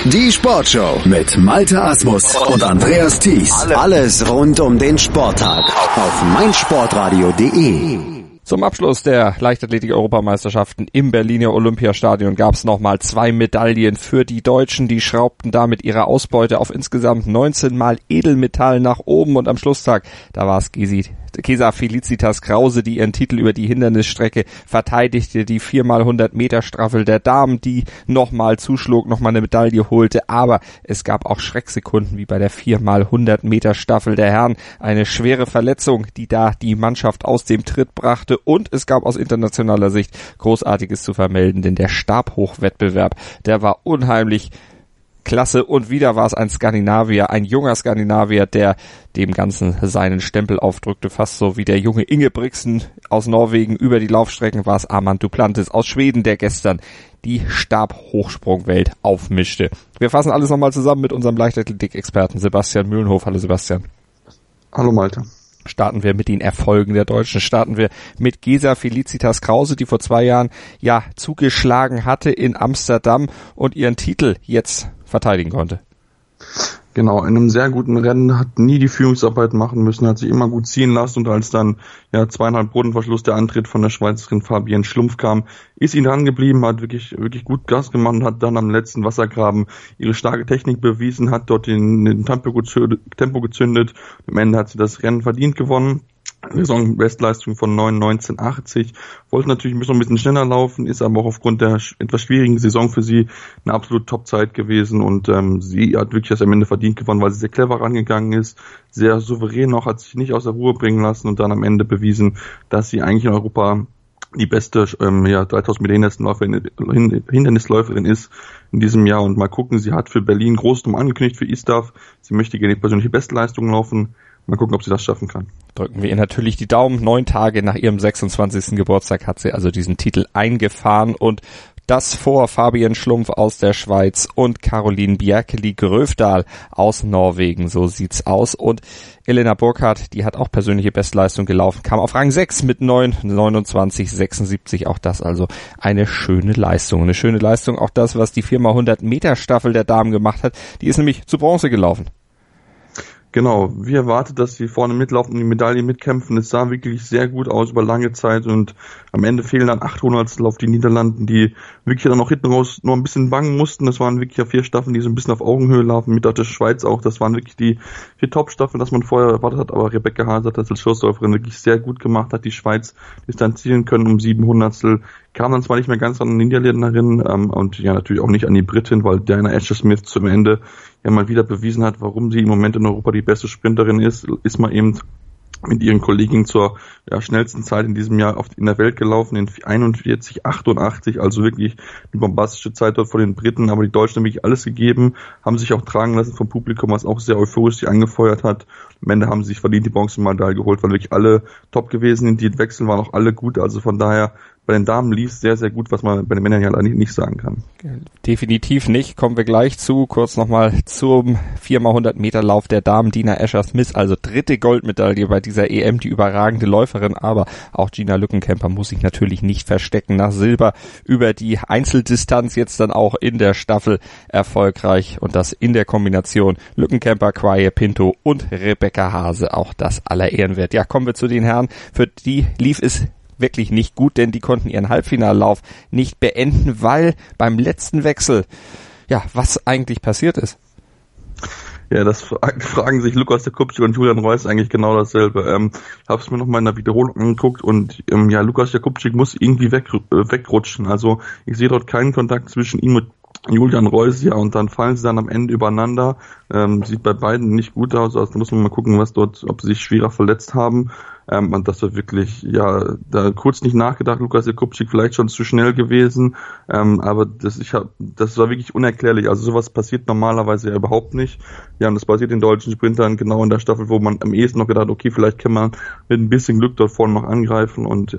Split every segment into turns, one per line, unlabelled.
Die Sportshow mit Malte Asmus und Andreas Thies. Alles rund um den Sporttag auf meinsportradio.de.
Zum Abschluss der Leichtathletik-Europameisterschaften im Berliner Olympiastadion gab es nochmal 2 Medaillen für die Deutschen. Die schraubten damit ihre Ausbeute auf insgesamt 19 Mal Edelmetall nach oben. Und am Schlusstag, da war es Gesa Felicitas Krause, die ihren Titel über die Hindernisstrecke verteidigte, die 4x100 Meter Staffel der Damen, die nochmal zuschlug, nochmal eine Medaille holte, aber es gab auch Schrecksekunden wie bei der 4x100 Meter Staffel der Herren, eine schwere Verletzung, die da die Mannschaft aus dem Tritt brachte, und es gab aus internationaler Sicht Großartiges zu vermelden, denn der Stabhochwettbewerb, der war unheimlich klasse, und wieder war es ein Skandinavier, ein junger Skandinavier, der dem Ganzen seinen Stempel aufdrückte, fast so wie der junge Ingebrigtsen aus Norwegen. Über die Laufstrecken war es Armand Duplantis aus Schweden, der gestern die Stabhochsprungwelt aufmischte. Wir fassen alles nochmal zusammen mit unserem Leichtathletik-Experten Sebastian Mühlenhof. Hallo Sebastian.
Hallo Malte.
Starten wir mit den Erfolgen der Deutschen. Starten wir mit Gesa Felicitas Krause, die vor 2 Jahren zugeschlagen hatte in Amsterdam und ihren Titel jetzt verteidigen konnte.
Genau, in einem sehr guten Rennen, hat nie die Führungsarbeit machen müssen, hat sich immer gut ziehen lassen, und als dann 2,5 Bodenverschluss der Antritt von der Schweizerin Fabienne Schlumpf kam, ist ihn dran geblieben, hat wirklich gut Gas gemacht und hat dann am letzten Wassergraben ihre starke Technik bewiesen, hat dort den Tempo gezündet. Am Ende hat sie das Rennen verdient gewonnen. Saisonbestleistung von 9,19,80. Wollte natürlich noch ein bisschen schneller laufen, ist aber auch aufgrund der etwas schwierigen Saison für sie eine absolute Top-Zeit gewesen, und sie hat wirklich das am Ende verdient gewonnen, weil sie sehr clever rangegangen ist, sehr souverän noch, hat sich nicht aus der Ruhe bringen lassen und dann am Ende bewiesen, dass sie eigentlich in Europa die beste 3000 Meter Hindernisläuferin ist in diesem Jahr. Und mal gucken, sie hat für Berlin Großtum angekündigt, für ISTAF. Sie möchte gerne die persönliche Bestleistung laufen. Mal gucken, ob sie das schaffen kann.
Drücken wir ihr natürlich die Daumen. 9 Tage nach ihrem 26. Geburtstag hat sie also diesen Titel eingefahren, und das vor Fabienne Schlumpf aus der Schweiz und Caroline Bjerkeli-Grøfdal aus Norwegen. So sieht's aus. Und Elena Burkhardt, die hat auch persönliche Bestleistung gelaufen, kam auf Rang 6 mit 9,29,76. Auch das also eine schöne Leistung. Eine schöne Leistung, auch das, was die 4x100 Meter Staffel der Damen gemacht hat. Die ist nämlich zu Bronze gelaufen.
Genau, wie erwartet, dass sie vorne mitlaufen und die Medaille mitkämpfen. Es sah wirklich sehr gut aus über lange Zeit, und am Ende fehlen dann 800 auf die Niederlanden, die wirklich dann auch hinten raus noch ein bisschen bangen mussten. Das waren wirklich 4 Staffeln, die so ein bisschen auf Augenhöhe laufen, mit der Schweiz auch. Das waren wirklich die 4 Top-Staffeln, das man vorher erwartet hat, aber Rebecca Haase hat das als Schlussläuferin wirklich sehr gut gemacht, hat die Schweiz distanzieren können um 700. Kam dann zwar nicht mehr ganz an die Niederländerin und natürlich auch nicht an die Britin, weil Diana Asher-Smith zum Ende mal wieder bewiesen hat, warum sie im Moment in Europa die beste Sprinterin ist mal eben mit ihren Kolleginnen zur schnellsten Zeit in diesem Jahr in der Welt gelaufen, in 41,88, also wirklich eine bombastische Zeit dort vor den Briten, aber die Deutschen haben wirklich alles gegeben, haben sich auch tragen lassen vom Publikum, was auch sehr euphorisch sie angefeuert hat. Am Ende haben sie sich verdient die Bronzemedaille geholt, weil wirklich alle top gewesen, die Wechsel waren auch alle gut, also von daher bei den Damen lief es sehr, sehr gut, was man bei den Männern ja leider nicht sagen kann.
Definitiv nicht, kommen wir gleich zu. Kurz nochmal zum 4x100 Meter Lauf der Damen. Dina Asher-Smith, also 3. Goldmedaille bei dieser EM, die überragende Läuferin, aber auch Gina Lückenkämper muss sich natürlich nicht verstecken. Nach Silber über die Einzeldistanz jetzt dann auch in der Staffel erfolgreich, und das in der Kombination Lückenkämper, Quaye Pinto und Rebecca Haase, auch das aller Ehren wert. Ja, kommen wir zu den Herren, für die lief es wirklich nicht gut, denn die konnten ihren Halbfinallauf nicht beenden, weil beim letzten Wechsel, was eigentlich passiert ist.
Ja, das fragen sich Lukas Jakubczyk und Julian Reuss eigentlich genau dasselbe. Ich habe es mir nochmal in der Wiederholung angeguckt, und Lukas Jakubczyk muss irgendwie wegrutschen. Also ich sehe dort keinen Kontakt zwischen ihm und Julian Reuss, und dann fallen sie dann am Ende übereinander. Sieht bei beiden nicht gut aus, also da muss man mal gucken, ob sie sich schwerer verletzt haben. Und das war wirklich, da kurz nicht nachgedacht, Lukas Jakubczyk vielleicht schon zu schnell gewesen, aber das war wirklich unerklärlich. Also sowas passiert normalerweise ja überhaupt nicht. Ja, und das passiert den deutschen Sprintern genau in der Staffel, wo man am ehesten noch gedacht, okay, vielleicht kann man mit ein bisschen Glück dort vorne noch angreifen, und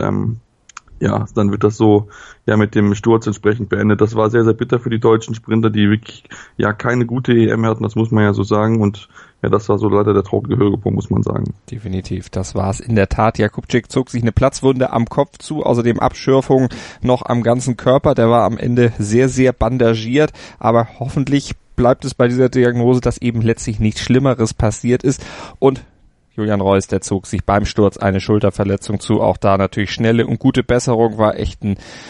dann wird das so mit dem Sturz entsprechend beendet. Das war sehr, sehr bitter für die deutschen Sprinter, die wirklich keine gute EM hatten, das muss man ja so sagen, und das war so leider der traurige Höhepunkt, muss man sagen.
Definitiv, das war es in der Tat. Jakubczyk zog sich eine Platzwunde am Kopf zu, außerdem Abschürfung noch am ganzen Körper. Der war am Ende sehr, sehr bandagiert, aber hoffentlich bleibt es bei dieser Diagnose, dass eben letztlich nichts Schlimmeres passiert ist. Und Julian Reus, der zog sich beim Sturz eine Schulterverletzung zu. Auch da natürlich schnelle und gute Besserung, war echt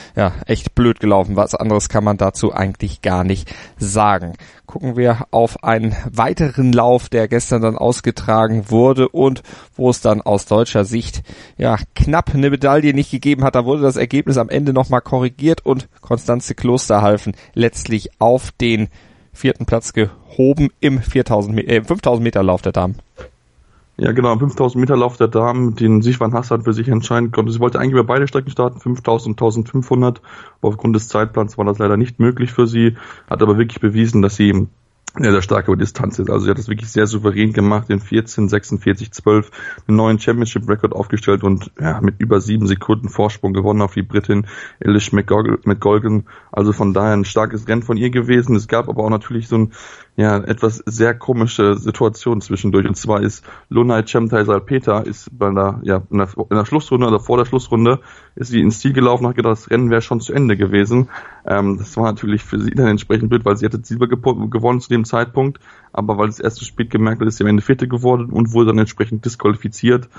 blöd gelaufen. Was anderes kann man dazu eigentlich gar nicht sagen. Gucken wir auf einen weiteren Lauf, der gestern dann ausgetragen wurde und wo es dann aus deutscher Sicht knapp eine Medaille nicht gegeben hat. Da wurde das Ergebnis am Ende nochmal korrigiert und Constanze Klosterhalfen letztlich auf den 4. Platz gehoben im 5000 Meter Lauf der Damen.
Ja, genau, im 5000 Meter Lauf der Damen, den Sichwan Hassan für sich entscheiden konnte. Sie wollte eigentlich über beide Strecken starten, 5000 und 1500, aber aufgrund des Zeitplans war das leider nicht möglich für sie, hat aber wirklich bewiesen, dass sie sehr, sehr stark über Distanz ist. Also sie hat das wirklich sehr souverän gemacht, in 14:46:12 einen neuen Championship-Record aufgestellt und mit über 7 Sekunden Vorsprung gewonnen auf die Britin Eilish McGolgan. Also von daher ein starkes Rennen von ihr gewesen. Es gab aber auch natürlich so etwas sehr komische Situation zwischendurch. Und zwar ist Lunay Chemtai-Salpeter ist in der Schlussrunde oder vor der Schlussrunde ist sie ins Ziel gelaufen und hat gedacht, das Rennen wäre schon zu Ende gewesen. Das war natürlich für sie dann entsprechend blöd, weil sie hatte Silber gewonnen zu dem Zeitpunkt, aber weil es erst zu spät gemerkt hat, ist sie am Ende Vierte geworden und wurde dann entsprechend disqualifiziert.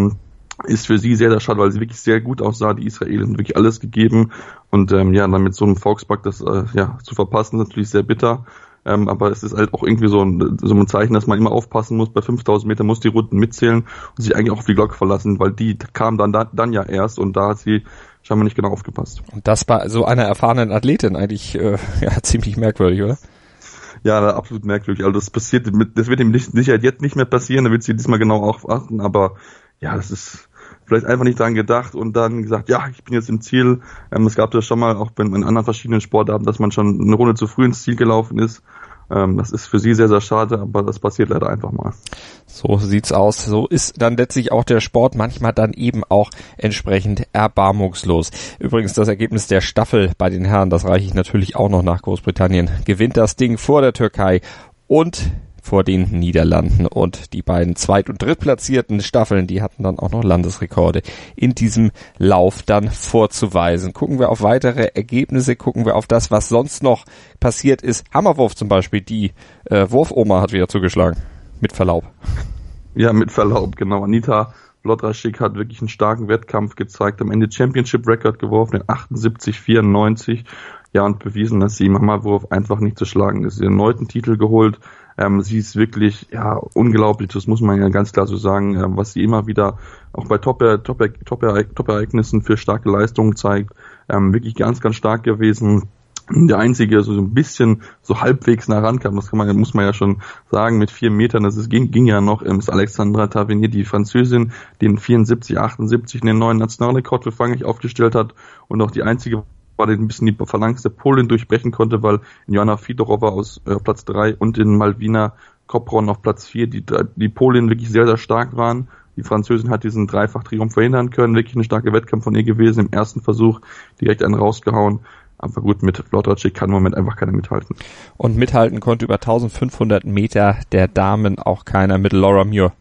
Ist für sie sehr, sehr schade, weil sie wirklich sehr gut aussah. Die Israelin hat wirklich alles gegeben und dann mit so einem Volkspark das zu verpassen, ist natürlich sehr bitter. Aber es ist halt auch irgendwie so ein Zeichen, dass man immer aufpassen muss. Bei 5000 Meter muss die Runden mitzählen und sich eigentlich auch auf die Glocke verlassen, weil die kam dann ja erst und da hat sie scheinbar nicht genau aufgepasst.
Und das bei so einer erfahrenen Athletin eigentlich ziemlich merkwürdig, oder?
Ja, absolut merkwürdig. Also das wird ihm sicher jetzt nicht mehr passieren, da wird sie diesmal genau aufpassen, aber das ist vielleicht einfach nicht dran gedacht und dann gesagt, ich bin jetzt im Ziel. Es gab das schon mal auch in anderen verschiedenen Sportarten, dass man schon eine Runde zu früh ins Ziel gelaufen ist. Das ist für sie sehr, sehr schade, aber das passiert leider einfach mal.
So sieht's aus. So ist dann letztlich auch der Sport manchmal dann eben auch entsprechend erbarmungslos. Übrigens das Ergebnis der Staffel bei den Herren, das reiche ich natürlich auch noch nach. Großbritannien gewinnt das Ding vor der Türkei und vor den Niederlanden, und die beiden Zweit- und Drittplatzierten Staffeln, die hatten dann auch noch Landesrekorde in diesem Lauf dann vorzuweisen. Gucken wir auf weitere Ergebnisse, gucken wir auf das, was sonst noch passiert ist. Hammerwurf zum Beispiel, die Wurfoma hat wieder zugeschlagen, mit Verlaub.
Ja, mit Verlaub, genau. Anita Wlodarczyk hat wirklich einen starken Wettkampf gezeigt, am Ende Championship-Record geworfen in 78,94. Und bewiesen, dass sie im Hammerwurf einfach nicht zu schlagen ist. Sie hat den 9. Titel geholt. Sie ist wirklich unglaublich, das muss man ja ganz klar so sagen, was sie immer wieder auch bei Top-Ereignissen für starke Leistungen zeigt. Wirklich ganz, ganz stark gewesen. Der einzige, so ein bisschen so halbwegs nah rankam, muss man ja schon sagen, mit 4 Metern, ging ja noch, ist Alexandra Tavernier, die Französin, die in 74,78 den neuen Nationalrekord für Frankreich aufgestellt hat und auch die einzige war, die ein bisschen die Phalanx der Polin durchbrechen konnte, weil Joanna Fedorova aus Platz 3 und in Malwina Kopron auf Platz 4 die Polin wirklich sehr, sehr stark waren. Die Französin hat diesen Dreifach-Triumph verhindern können, wirklich ein starker Wettkampf von ihr gewesen, im ersten Versuch direkt einen rausgehauen. Aber gut, mit Wlodarczyk kann im Moment einfach keiner mithalten.
Und mithalten konnte über 1500 Meter der Damen auch keiner mit Laura Muir.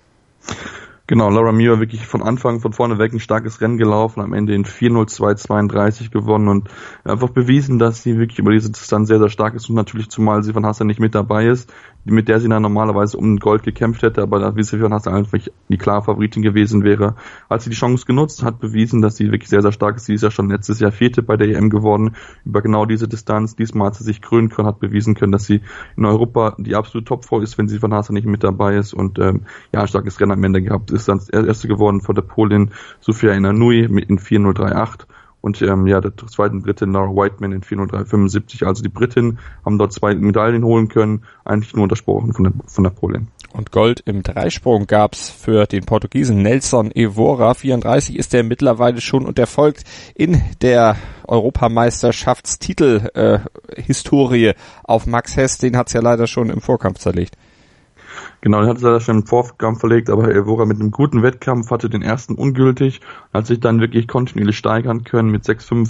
Genau, Laura Muir wirklich von vorne weg ein starkes Rennen gelaufen, am Ende in 4:02:32 gewonnen und einfach bewiesen, dass sie wirklich über diese Distanz sehr, sehr stark ist und natürlich zumal Sivan Hassan nicht mit dabei ist, mit der sie dann normalerweise um Gold gekämpft hätte, aber da Sivan Hassan einfach die klare Favoritin gewesen wäre, hat sie die Chance genutzt, hat bewiesen, dass sie wirklich sehr, sehr stark ist. Sie ist ja schon letztes Jahr Vierte bei der EM geworden, über genau diese Distanz. Diesmal hat sie sich krönen können, hat bewiesen können, dass sie in Europa die absolute Topfrau ist, wenn Sivan Hassan nicht mit dabei ist und ein starkes Rennen am Ende gehabt. Ist dann erste geworden vor der Polin Sofia Inanui in 4:03:8 und der zweiten Britin Laura Whiteman in 4:03:75. Also die Britinnen haben dort 2 Medaillen holen können, eigentlich nur untersprochen von der Polin.
Und Gold im Dreisprung gab's für den Portugiesen Nelson Evora. 34 ist er mittlerweile schon und er folgt in der Europameisterschaftstitel Historie auf Max Hess. Den hat's ja leider schon im Vorkampf zerlegt.
Genau, den hat es leider schon im Vorkampf verlegt, aber Evora mit einem guten Wettkampf hatte den ersten ungültig, hat sich dann wirklich kontinuierlich steigern können mit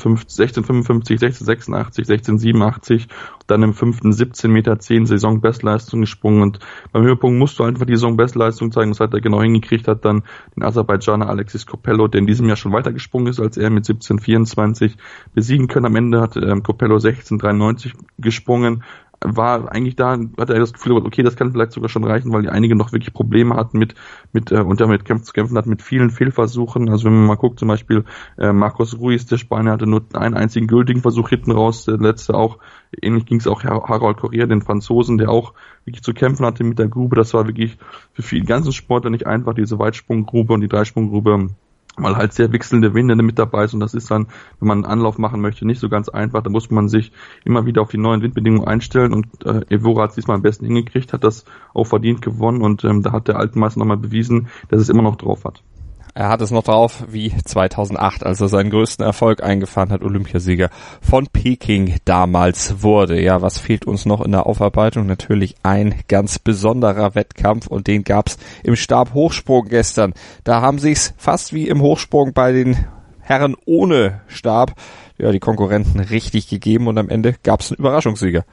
16,55, 16,86, 16,87, dann im 5. 17,10 Meter Saisonbestleistung gesprungen und beim Höhepunkt musst du einfach die Saisonbestleistung zeigen, das hat er genau hingekriegt, hat dann den Aserbaidschaner Alexis Copello, der in diesem Jahr schon weitergesprungen ist als er mit 17,24 besiegen können. Am Ende hat Copello 16,93 gesprungen, war eigentlich da, hatte er das Gefühl, okay, das kann vielleicht sogar schon reichen, weil die einige noch wirklich Probleme hatten und damit zu kämpfen hat mit vielen Fehlversuchen. Also wenn man mal guckt, zum Beispiel Marcos Ruiz, der Spanier, hatte nur einen einzigen gültigen Versuch hinten raus, der letzte auch. Ähnlich ging es auch Harold Correa, den Franzosen, der auch wirklich zu kämpfen hatte mit der Grube. Das war wirklich für viele ganzen Sportler nicht einfach, diese Weitsprunggrube und die Dreisprunggrube, weil halt sehr wechselnde Winde mit dabei ist und das ist dann, wenn man einen Anlauf machen möchte, nicht so ganz einfach. Da muss man sich immer wieder auf die neuen Windbedingungen einstellen und Evora hat es diesmal am besten hingekriegt, hat das auch verdient gewonnen und da hat der Altenmeister nochmal bewiesen, dass es immer noch drauf hat.
Er hat es noch drauf wie 2008, als er seinen größten Erfolg eingefahren hat, Olympiasieger von Peking damals wurde. Ja, was fehlt uns noch in der Aufarbeitung? Natürlich ein ganz besonderer Wettkampf und den gab's im Stabhochsprung gestern. Da haben sich's fast wie im Hochsprung bei den Herren ohne Stab, ja, die Konkurrenten richtig gegeben und am Ende gab's einen Überraschungssieger.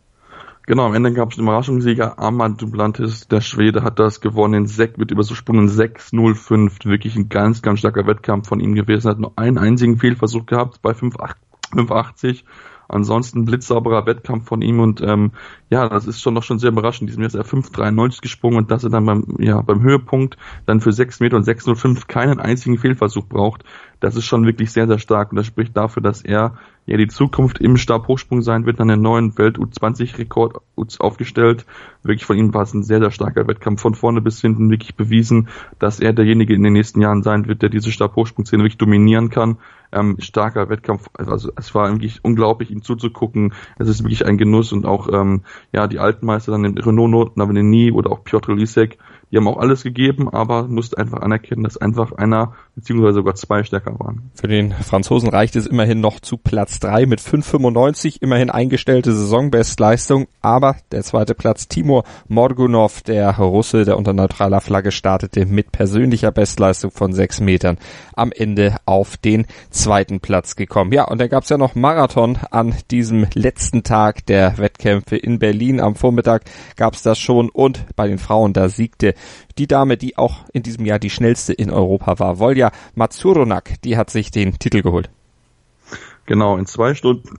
Genau, am Ende gab es einen Überraschungssieger. Armand Duplantis, der Schwede, hat das gewonnen mit Übersprungen 6:05. Wirklich ein ganz, ganz starker Wettkampf von ihm gewesen. Hat nur einen einzigen Fehlversuch gehabt bei 5,80. Ansonsten blitzsauberer Wettkampf von ihm und das ist schon sehr überraschend. Diesem Jahr ist er 5,93 gesprungen und dass er dann beim Höhepunkt dann für 6 Meter und 6,05 keinen einzigen Fehlversuch braucht. Das ist schon wirklich sehr, sehr stark und das spricht dafür, dass er die Zukunft im Stabhochsprung sein wird, dann einen neuen Welt-U20-Rekord aufgestellt. Wirklich von ihm war es ein sehr, sehr starker Wettkampf, von vorne bis hinten wirklich bewiesen, dass er derjenige in den nächsten Jahren sein wird, der diese Stabhochsprung-Szene wirklich dominieren kann. Starker Wettkampf, also es war wirklich unglaublich, ihm zuzugucken. Es ist wirklich ein Genuss und auch die Altmeister, dann den Renaud Navigny oder auch Piotr Lisek, die haben auch alles gegeben, aber musste einfach anerkennen, dass einfach einer beziehungsweise sogar zwei stärker waren.
Für den Franzosen reicht es immerhin noch zu Platz 3 mit 5,95, immerhin eingestellte Saisonbestleistung, aber der zweite Platz Timur Morgunov, der Russe, der unter neutraler Flagge startete, mit persönlicher Bestleistung von 6 Metern am Ende auf den zweiten Platz gekommen. Ja, und dann gab's ja noch Marathon an diesem letzten Tag der Wettkämpfe in Berlin. Am Vormittag gab's das schon und bei den Frauen, da siegte die Dame, die auch in diesem Jahr die schnellste in Europa war, Volja Mazuronak, die hat sich den Titel geholt.
Genau, in 2 Stunden,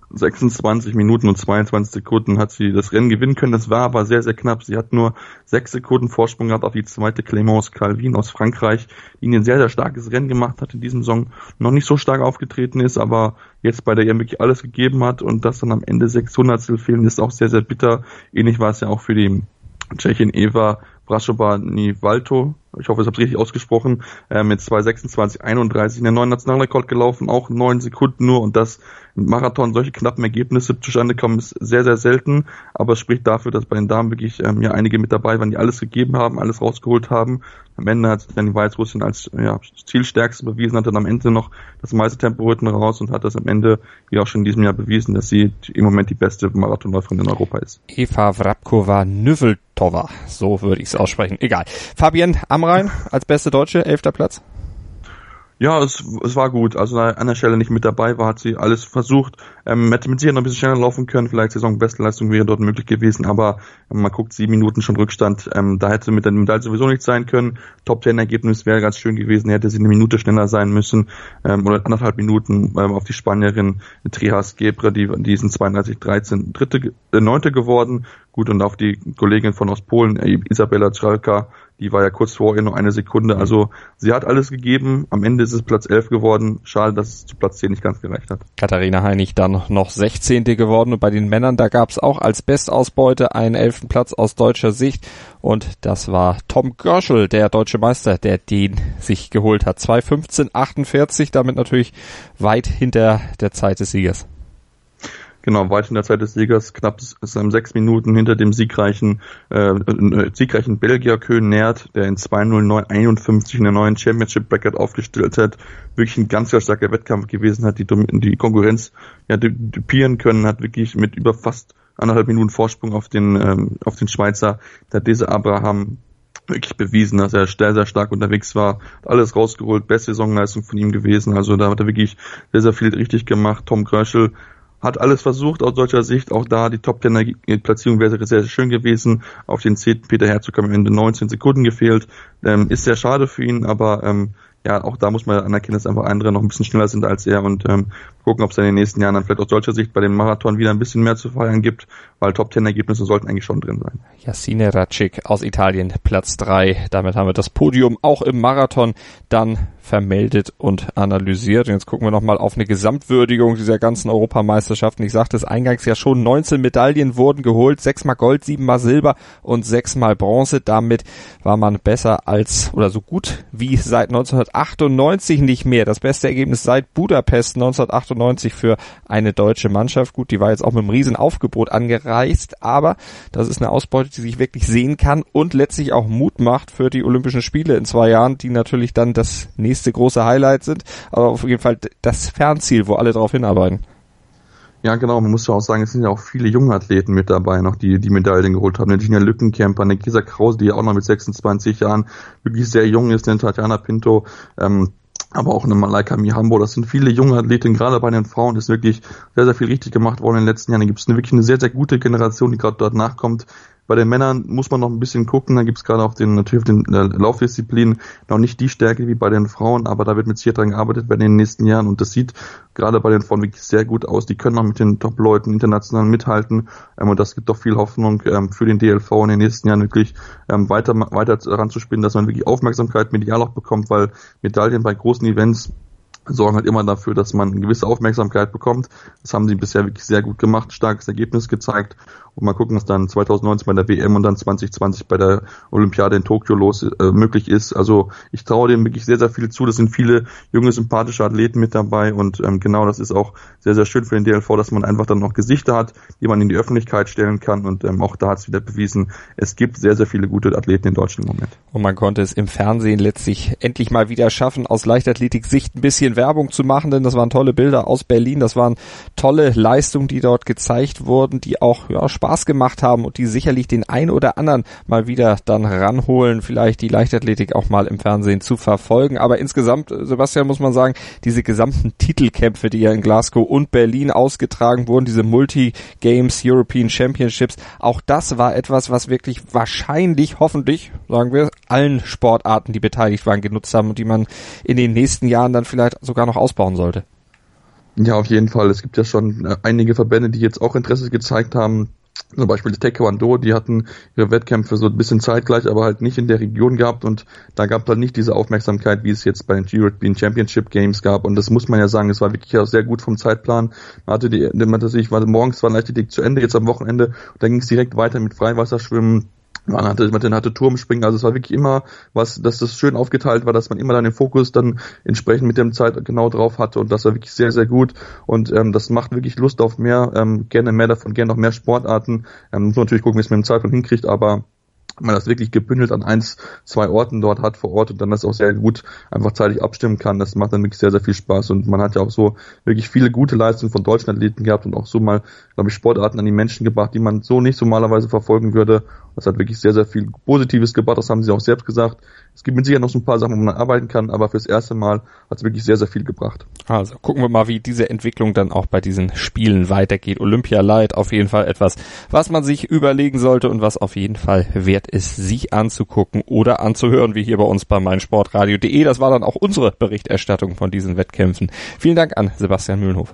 26 Minuten und 22 Sekunden hat sie das Rennen gewinnen können. Das war aber sehr, sehr knapp. Sie hat nur 6 Sekunden Vorsprung gehabt auf die zweite Clémence Calvin aus Frankreich, die ein sehr, sehr starkes Rennen gemacht hat in diesem Song. Noch nicht so stark aufgetreten ist, aber jetzt bei der EM wirklich alles gegeben hat und das dann am Ende 600stel fehlen, ist auch sehr, sehr bitter. Ähnlich war es ja auch für die Tschechin Eva Brašová-Nivalto, ich hoffe, ich habe es richtig ausgesprochen, mit 2:26:31 in den neuen Nationalrekord gelaufen, auch 9 Sekunden nur und das im Marathon solche knappen Ergebnisse zustande kommen, ist sehr, sehr selten, aber es spricht dafür, dass bei den Damen wirklich einige mit dabei waren, die alles gegeben haben, alles rausgeholt haben. Am Ende hat sich dann die Weißrussin als Zielstärkste bewiesen, hat dann am Ende noch das meiste Tempo hinten raus und hat das am Ende, wie auch schon in diesem Jahr bewiesen, dass sie im Moment die beste Marathonläuferin in Europa ist.
Eva Vrabkova-Nüveltova, so würde ich es aussprechen. Egal. Fabienne Amrein als beste Deutsche, 11. Platz.
Ja, es war gut. Also da an der Stelle nicht mit dabei war, hat sie alles versucht. Hätte mit Sicherheit noch ein bisschen schneller laufen können. Vielleicht Saisonbestleistung wäre dort möglich gewesen, aber man guckt 7 Minuten schon Rückstand. Da hätte mit der Medaille sowieso nicht sein können. Top-10-Ergebnis wäre ganz schön gewesen. Hätte sie 1 Minute schneller sein müssen oder 1,5 Minuten auf die Spanierin Trijas Gebre, die ist in 32:13 9. geworden. Gut, und auf die Kollegin von aus Polen, Isabella Czalka, die war ja kurz vor ihr nur 1 Sekunde. Also sie hat alles gegeben. Am Ende ist es Platz 11 geworden. Schade, dass es zu Platz 10 nicht ganz gereicht hat.
Katharina Heinig dann noch 16. geworden. Und bei den Männern, da gab es auch als Bestausbeute einen 11. Platz aus deutscher Sicht. Und das war Tom Görschel, der deutsche Meister, der den sich geholt hat. 2:15:48, damit natürlich weit hinter der Zeit des Siegers.
Genau, weit in der Zeit des Siegers, knapp 6 Minuten hinter dem siegreichen Belgier Koen Naert, der in 2:09:51 in der neuen Championship Bracket aufgestellt hat. Wirklich ein ganz, ganz starker Wettkampf gewesen, hat die Konkurrenz dupieren können, hat wirklich mit über fast 1,5 Minuten Vorsprung auf den Schweizer, der diese Abraham wirklich bewiesen, dass er sehr, sehr stark unterwegs war, hat alles rausgeholt, beste Saisonleistung von ihm gewesen, also da hat er wirklich sehr, sehr viel richtig gemacht. Tom Görschel hat alles versucht aus deutscher Sicht, auch da die Top-10-Platzierung wäre sehr, sehr schön gewesen. Auf den 10. Peter Herzog haben am Ende 19 Sekunden gefehlt. Ist sehr schade für ihn, aber ja, auch da muss man anerkennen, dass einfach andere noch ein bisschen schneller sind als er und gucken, ob es in den nächsten Jahren dann vielleicht aus deutscher Sicht bei dem Marathon wieder ein bisschen mehr zu feiern gibt, weil Top-10-Ergebnisse sollten eigentlich schon drin sein.
Yassine Račić aus Italien, Platz 3. Damit haben wir das Podium auch im Marathon dann vermeldet und analysiert. Und jetzt gucken wir nochmal auf eine Gesamtwürdigung dieser ganzen Europameisterschaften. Ich sagte es eingangs ja schon, 19 Medaillen wurden geholt, 6-mal Gold, 7-mal Silber und 6-mal Bronze. Damit war man besser als oder so gut wie seit 1998 nicht mehr. Das beste Ergebnis seit Budapest 1998 für eine deutsche Mannschaft. Gut, die war jetzt auch mit einem riesen Aufgebot angereist, aber das ist eine Ausbeute, die sich wirklich sehen kann und letztlich auch Mut macht für die Olympischen Spiele in 2 Jahren, die natürlich dann das nächste große Highlight sind, aber auf jeden Fall das Fernziel, wo alle drauf hinarbeiten.
Ja, genau, man muss ja auch sagen, es sind ja auch viele junge Athleten mit dabei, noch die Medaillen geholt haben. Eine Gina Lückenkämper, eine Gisa Krause, die ja auch noch mit 26 Jahren wirklich sehr jung ist, eine Tatjana Pinto, aber auch eine Malaika Mihambo. Das sind viele junge Athleten, gerade bei den Frauen ist wirklich sehr, sehr viel richtig gemacht worden in den letzten Jahren. Da gibt es wirklich eine sehr, sehr gute Generation, die gerade dort nachkommt. Bei den Männern muss man noch ein bisschen gucken, da gibt es gerade natürlich auf den Laufdisziplinen noch nicht die Stärke wie bei den Frauen, aber da wird mit Sicherheit dran gearbeitet werden in den nächsten Jahren und das sieht gerade bei den Frauen wirklich sehr gut aus. Die können auch mit den Top-Leuten international mithalten und das gibt doch viel Hoffnung für den DLV in den nächsten Jahren wirklich weiter ranzuspielen, dass man wirklich Aufmerksamkeit medial auch bekommt, weil Medaillen bei großen Events sorgen halt immer dafür, dass man eine gewisse Aufmerksamkeit bekommt. Das haben sie bisher wirklich sehr gut gemacht, starkes Ergebnis gezeigt. Und mal gucken, was dann 2019 bei der WM und dann 2020 bei der Olympiade in Tokio möglich ist. Also ich traue dem wirklich sehr, sehr viel zu. Das sind viele junge, sympathische Athleten mit dabei und genau das ist auch sehr, sehr schön für den DLV, dass man einfach dann noch Gesichter hat, die man in die Öffentlichkeit stellen kann und auch da hat es wieder bewiesen, es gibt sehr, sehr viele gute Athleten in Deutschland im Moment.
Und man konnte es im Fernsehen letztlich endlich mal wieder schaffen, aus Leichtathletik-Sicht ein bisschen Werbung zu machen, denn das waren tolle Bilder aus Berlin, das waren tolle Leistungen, die dort gezeigt wurden, die auch Spaß gemacht haben und die sicherlich den ein oder anderen mal wieder dann ranholen, vielleicht die Leichtathletik auch mal im Fernsehen zu verfolgen. Aber insgesamt, Sebastian, muss man sagen, diese gesamten Titelkämpfe, die ja in Glasgow und Berlin ausgetragen wurden, diese Multi-Games, European Championships, auch das war etwas, was wirklich wahrscheinlich, hoffentlich, sagen wir, allen Sportarten, die beteiligt waren, genutzt haben und die man in den nächsten Jahren dann vielleicht sogar noch ausbauen sollte.
Ja, auf jeden Fall. Es gibt ja schon einige Verbände, die jetzt auch Interesse gezeigt haben. Zum Beispiel das Taekwondo, die hatten ihre Wettkämpfe so ein bisschen zeitgleich, aber halt nicht in der Region gehabt und da gab es halt nicht diese Aufmerksamkeit, wie es jetzt bei den European Championship Games gab und das muss man ja sagen, es war wirklich auch sehr gut vom Zeitplan. Morgens war Leichtathletik zu Ende, jetzt am Wochenende und dann ging es direkt weiter mit Freiwasserschwimmen. Man hatte Turmspringen, also es war wirklich immer was, dass das schön aufgeteilt war, dass man immer dann den Fokus dann entsprechend mit dem Zeit genau drauf hatte und das war wirklich sehr, sehr gut und das macht wirklich Lust auf mehr, gerne mehr davon, gerne noch mehr Sportarten. Muss man natürlich gucken, wie es mit dem Zeitplan hinkriegt, aber man das wirklich gebündelt an 1-2 Orten dort hat vor Ort und dann das auch sehr gut einfach zeitlich abstimmen kann, das macht dann wirklich sehr, sehr viel Spaß und man hat ja auch so wirklich viele gute Leistungen von deutschen Athleten gehabt und auch so mal, glaube ich, Sportarten an die Menschen gebracht, die man so nicht normalerweise verfolgen würde. Das hat wirklich sehr, sehr viel Positives gebracht, das haben sie auch selbst gesagt. Es gibt mit Sicherheit noch so ein paar Sachen, wo man arbeiten kann, aber fürs erste Mal hat es wirklich sehr, sehr viel gebracht.
Also gucken wir mal, wie diese Entwicklung dann auch bei diesen Spielen weitergeht. Olympia Light, auf jeden Fall etwas, was man sich überlegen sollte und was auf jeden Fall wert ist, sich anzugucken oder anzuhören, wie hier bei uns bei meinsportradio.de. Das war dann auch unsere Berichterstattung von diesen Wettkämpfen. Vielen Dank an Sebastian Mühlenhof.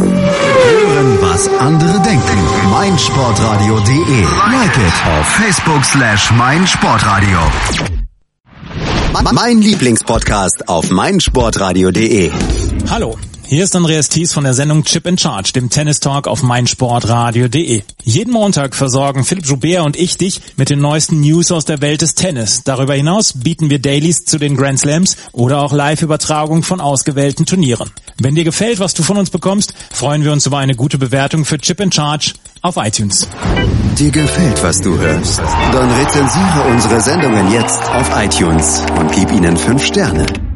Hören, was andere denken. meinsportradio.de. Like it auf Facebook/meinsportradio. Mein Lieblingspodcast auf meinsportradio.de.
Hallo, hier ist Andreas Thies von der Sendung Chip in Charge, dem Tennis-Talk auf meinsportradio.de. Jeden Montag versorgen Philipp Joubert und ich dich mit den neuesten News aus der Welt des Tennis. Darüber hinaus bieten wir Dailies zu den Grand Slams oder auch Live-Übertragungen von ausgewählten Turnieren. Wenn dir gefällt, was du von uns bekommst, freuen wir uns über eine gute Bewertung für Chip in Charge auf iTunes.
Dir gefällt, was du hörst? Dann rezensiere unsere Sendungen jetzt auf iTunes und gib ihnen 5 Sterne.